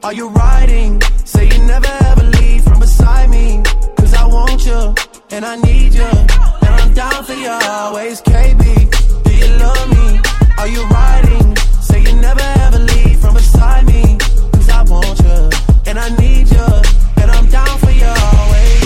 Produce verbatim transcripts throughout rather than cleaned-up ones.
Are you riding? Say you never ever leave from beside me. Cause I want you, and I need you, and I'm down for you always, K B. Do you love me? Are you riding? Say you never ever leave from beside me. Cause I want you, and I need you, and I'm down for you always.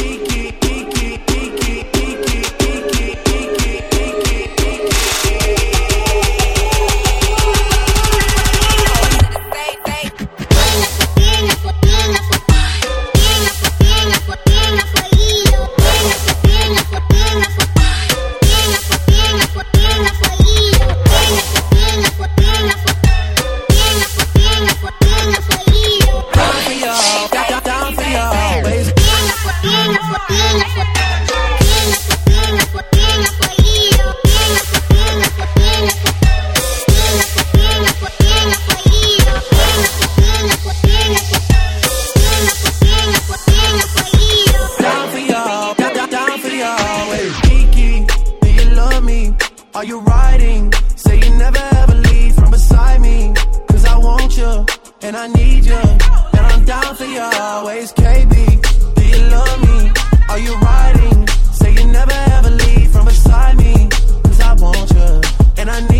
Are you riding? Say you never ever leave from beside me. Cause I want you, and I need you, and I'm down for you always, K B. Do you love me? Are you riding? Say you never ever leave from beside me. Cause I want you, and I need you.